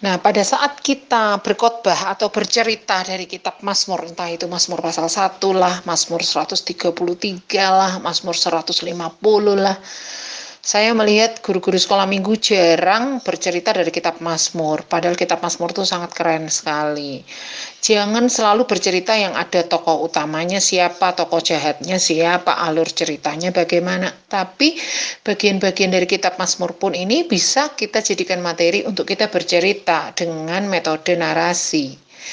Nah, pada saat kita berkhotbah atau bercerita dari kitab Mazmur, entah itu Mazmur pasal 1 lah, Mazmur 133 lah, Mazmur 150 lah, saya melihat guru-guru sekolah minggu jarang bercerita dari kitab Mazmur, padahal kitab Mazmur itu sangat keren sekali. Jangan selalu bercerita yang ada tokoh utamanya siapa, tokoh jahatnya siapa, alur ceritanya bagaimana. Tapi bagian-bagian dari kitab Mazmur pun ini bisa kita jadikan materi untuk kita bercerita dengan metode narasi.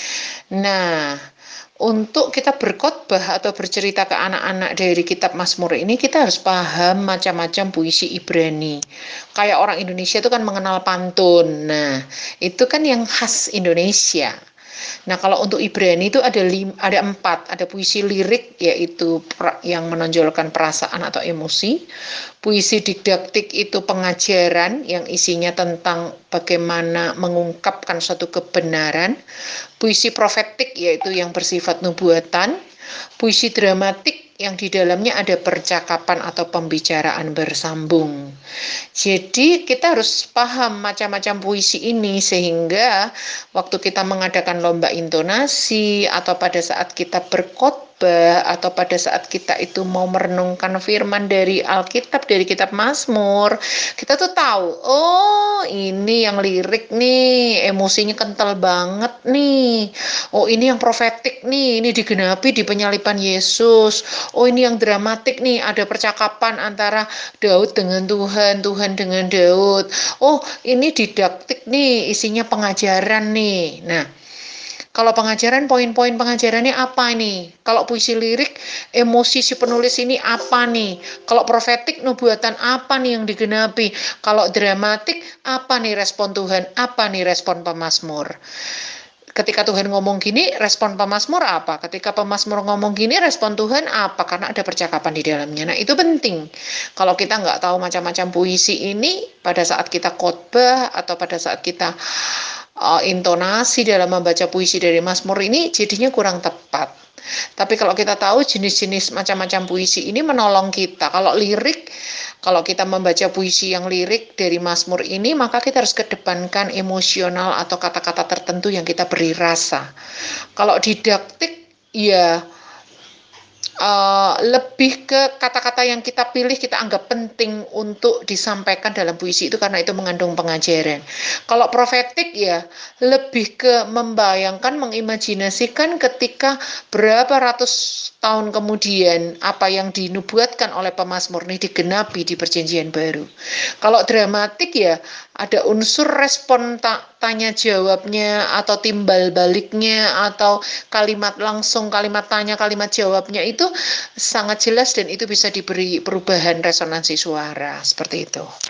Nah, untuk kita berkhotbah atau bercerita ke anak-anak dari kitab Mazmur ini, kita harus paham macam-macam puisi Ibrani. Kayak orang Indonesia itu kan mengenal pantun. Nah, itu kan yang khas Indonesia. Nah, kalau untuk Ibrani itu ada 4, ada puisi lirik yaitu yang menonjolkan perasaan atau emosi, puisi didaktik itu pengajaran yang isinya tentang bagaimana mengungkapkan suatu kebenaran, puisi profetik yaitu yang bersifat nubuatan, puisi dramatik yang di dalamnya ada percakapan atau pembicaraan bersambung. Jadi kita harus paham macam-macam puisi ini sehingga waktu kita mengadakan lomba intonasi atau pada saat kita berkhotbah atau pada saat kita itu mau merenungkan firman dari Alkitab, dari kitab Mazmur, kita tuh tahu, oh ini yang lirik nih, emosinya kental banget nih. Oh ini yang profetik nih, ini digenapi di penyaliban Yesus. Oh ini yang dramatik nih, ada percakapan antara Daud dengan Tuhan, Tuhan dengan Daud. Oh ini didaktik nih, isinya pengajaran nih. Nah, kalau pengajaran, poin-poin pengajarannya apa nih? Kalau puisi lirik, emosi si penulis ini apa nih? Kalau profetik, nubuatan apa nih yang digenapi? Kalau dramatik, apa nih respon Tuhan? Apa nih respon pemazmur? Ketika Tuhan ngomong gini, respon pemazmur apa? Ketika pemazmur ngomong gini, respon Tuhan apa? Karena ada percakapan di dalamnya. Nah, itu penting. Kalau kita nggak tahu macam-macam puisi ini, pada saat kita khotbah atau pada saat kita intonasi dalam membaca puisi dari Mazmur ini, jadinya kurang tepat. Tapi kalau kita tahu jenis-jenis macam-macam puisi ini menolong kita. Kalau lirik, kalau kita membaca puisi yang lirik dari Mazmur ini, maka kita harus kedepankan emosional atau kata-kata tertentu yang kita beri rasa. Kalau didaktik, ya lebih ke kata-kata yang kita pilih kita anggap penting untuk disampaikan dalam puisi itu karena itu mengandung pengajaran. Kalau profetik ya lebih ke membayangkan, mengimajinasikan ketika berapa ratus tahun kemudian apa yang dinubuatkan oleh pemazmur ini digenapi di perjanjian baru. Kalau dramatik ya ada unsur respon tanya jawabnya atau timbal baliknya atau kalimat langsung, kalimat tanya, kalimat jawabnya itu sangat jelas dan itu bisa diberi perubahan resonansi suara seperti itu.